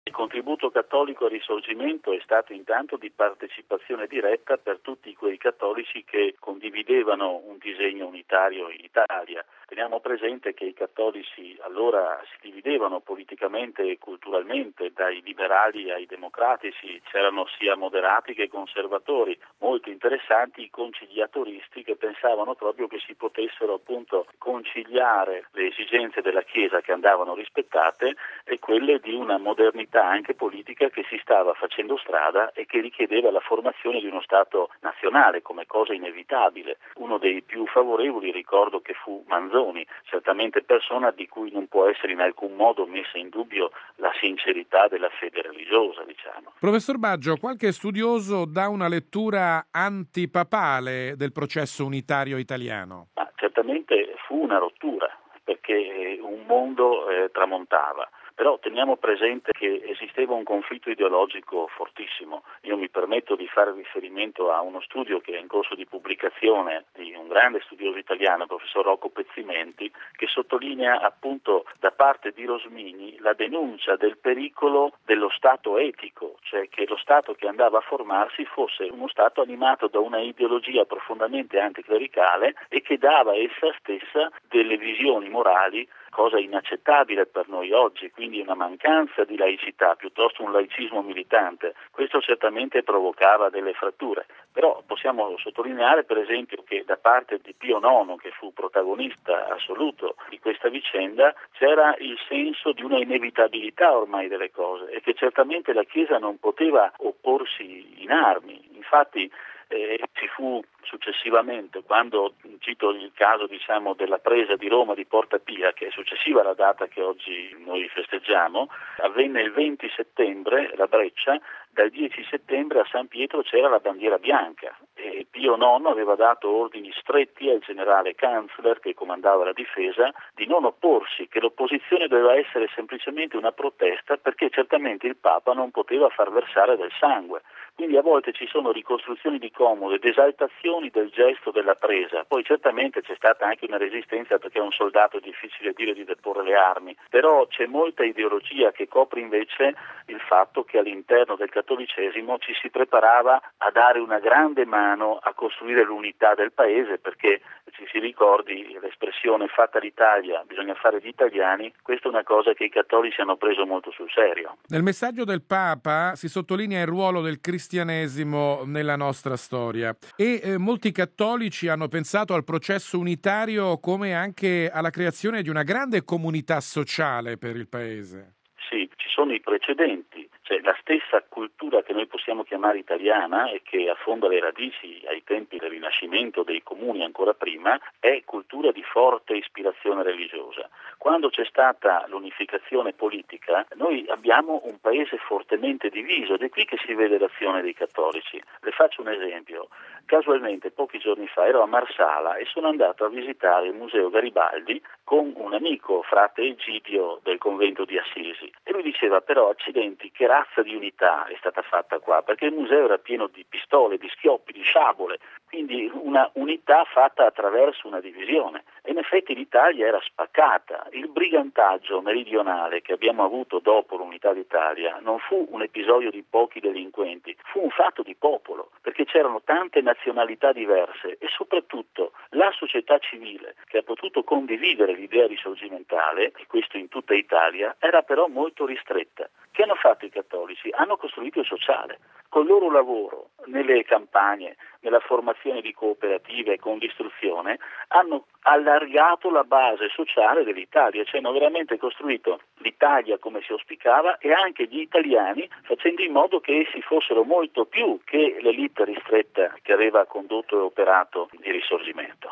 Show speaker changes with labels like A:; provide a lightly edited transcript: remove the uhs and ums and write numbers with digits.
A: Il contributo cattolico al Risorgimento è stato intanto di partecipazione diretta per tutti quei cattolici che condividevano un disegno unitario in Italia. Teniamo presente che i cattolici allora si dividevano politicamente e culturalmente, dai liberali ai democratici, c'erano sia moderati che conservatori, molto interessanti i conciliatoristi che pensavano proprio che si potessero appunto conciliare le esigenze della Chiesa che andavano rispettate e quelle di una modernità anche politica che si stava facendo strada e che richiedeva la formazione di uno Stato nazionale come cosa inevitabile. Uno dei più favorevoli ricordo che fu Manzoni, certamente persona di cui non può essere in alcun modo messa in dubbio la sincerità della fede religiosa, diciamo.
B: Professor Baggio, qualche studioso dà una lettura antipapale del processo unitario italiano?
A: Ma certamente fu una rottura perché un mondo tramontava. Però teniamo presente che esisteva un conflitto ideologico fortissimo. Io mi permetto di fare riferimento a uno studio che è in corso di pubblicazione di un grande studioso italiano, il professor Rocco Pezzimenti, che sottolinea appunto da parte di Rosmini la denuncia del pericolo dello Stato etico, cioè che lo Stato che andava a formarsi fosse uno Stato animato da una ideologia profondamente anticlericale e che dava essa stessa delle visioni morali, cosa inaccettabile per noi oggi, quindi una mancanza di laicità, piuttosto un laicismo militante. Questo certamente provocava delle fratture, però possiamo sottolineare per esempio che da parte di Pio IX, che fu protagonista assoluto di questa vicenda, c'era il senso di una inevitabilità ormai delle cose e che certamente la Chiesa non poteva opporsi in armi. Infatti ci fu successivamente, quando cito il caso della presa di Roma di Porta Pia, che è successiva alla data che oggi noi festeggiamo, avvenne il 20 settembre la breccia, dal 10 settembre a San Pietro c'era la bandiera bianca e Pio IX aveva dato ordini stretti al generale Kanzler che comandava la difesa di non opporsi, che l'opposizione doveva essere semplicemente una protesta perché certamente il Papa non poteva far versare del sangue. Quindi a volte ci sono ricostruzioni di comode, esaltazioni del gesto della presa, poi certamente c'è stata anche una resistenza perché a un soldato è difficile dire di deporre le armi, però c'è molta ideologia che copre invece il fatto che all'interno del cattolicesimo ci si preparava a dare una grande mano a costruire l'unità del paese perché ci si ricordi l'espressione fatta l'Italia, bisogna fare gli italiani, questa è una cosa che i cattolici hanno preso molto sul serio.
B: Nel messaggio del Papa si sottolinea il ruolo del cristianesimo nella nostra storia e molti cattolici hanno pensato al processo unitario come anche alla creazione di una grande comunità sociale per il paese.
A: Sì, ci sono i precedenti, cioè la stessa cultura che noi possiamo chiamare italiana e che affonda le radici ai tempi del Rinascimento, dei comuni ancora prima, è cultura di forte ispirazione religiosa. Quando c'è stata l'unificazione politica, noi abbiamo un paese fortemente diviso ed è qui che si vede l'azione dei cattolici. Le faccio un esempio. Casualmente, pochi giorni fa, ero a Marsala e sono andato a visitare il Museo Garibaldi con un amico, frate Egidio del convento di Assisi. E lui diceva, però, accidenti, che razza di unità è stata fatta qua? Perché il museo era pieno di pistole, di schioppi, di sciabole, quindi una unità fatta attraverso una divisione. E in effetti l'Italia era spaccata. Il brigantaggio meridionale che abbiamo avuto dopo l'unità d'Italia non fu un episodio di pochi delinquenti, fu un fatto di popolo, perché c'erano tante nazionalità diverse e soprattutto la società civile che ha potuto condividere l'idea risorgimentale, e questo in tutta Italia, era però molto ristretta. Che hanno fatto i cattolici? Hanno costruito il sociale. Col loro lavoro, nelle campagne, nella formazione di cooperative e con l'istruzione, hanno allargato la base sociale dell'Italia, cioè hanno veramente costruito l'Italia come si auspicava e anche gli italiani facendo in modo che essi fossero molto più che l'elite ristretta che aveva condotto e operato il Risorgimento.